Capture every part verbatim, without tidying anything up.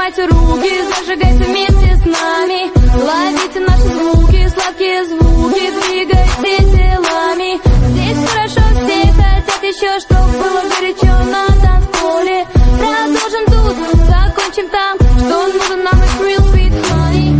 поднимайте руки, зажигайте вместе с нами. Ловите наши звуки, сладкие звуки, двигайте телами. Здесь хорошо, все хотят еще, чтоб было горячо на танцполе. Продолжим тут, закончим там, что нужно нам из real sweet honey.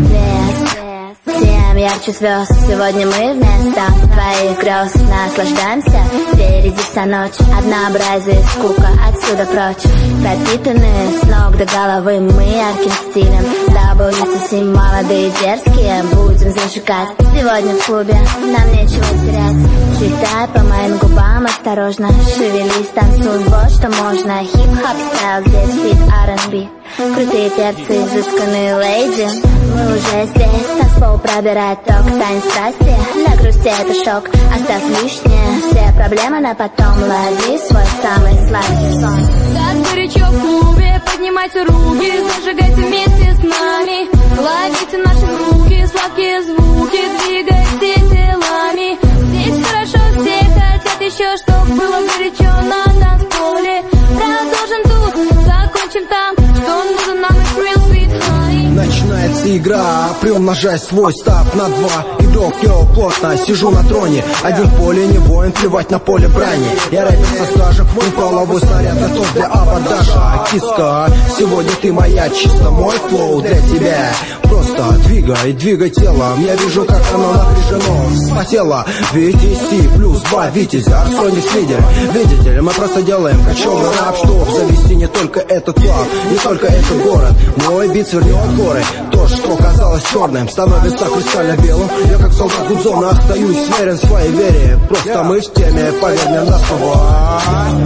Всем ярче звезд, сегодня мы вместо твоих грез наслаждаемся. Впереди вся ночь, однообразие, скука, отсюда прочь. Пропитанные с ног до головы мы ярким стилем. Даблюси молодые дерзкие, будем зажигать. Сегодня в клубе, нам нечего терять. Читай по моим губам осторожно, шевелись, танцуй, вот что можно. Хип-хоп стайл, здесь фит ар энд би. Крутые перцы, изысканные леди. Мы уже здесь, танцпол пробирает ток. Танец страсти, для грусти это шок. Оставь лишнее, все проблемы на потом. Лови свой самый сладкий сон. Так горячо в клубе, поднимайте руки, зажигайте вместе с нами. Ловите наши звуки, сладкие звуки, двигайте телами. Здесь хорошо, все хотят еще, чтоб было горячо на танцполе. Продолжим тут, закончим там, что нужно нам из real sweet honey. Начинается игра, приумножай свой став на два. Игрок, я плотно сижу на троне. Один в поле не воин, плевать на поле брани. Я рэпер со стажем, мой половой снаряд готов для абордажа. Киска, сегодня ты моя, чисто мой флоу для тебя. Просто двигай, двигай телом. Я вижу, как оно напряжено, вспотело. Витязь плюс два Витязь, Арсоник лидер. Видите ли, мы просто делаем кочевый рап, чтоб завести не только этот клуб, не только этот город. Мой бит свернет горы. То, что казалось черным, становится кристально белым. Я как солдат Гудзона остаюсь верен своей вере. Просто мы в теме, поверь мне на слово.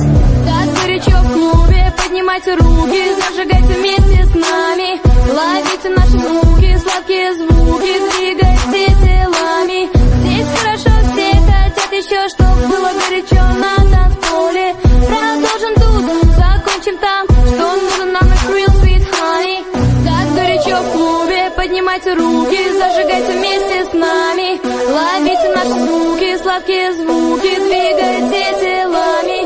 Так горячо в клубе, поднимайте руки, зажигайте вместе с нами. Ловите наши звуки, сладкие звуки, двигайте телами. Здесь хорошо, все хотят еще, чтоб было горячо на танцполе. Продолжим тут, закончим там, что нужно нам из real sweet honey. Так горячо в клубе, поднимайте руки, зажигайте вместе с нами. Ловите наши звуки, сладкие звуки, двигайте телами.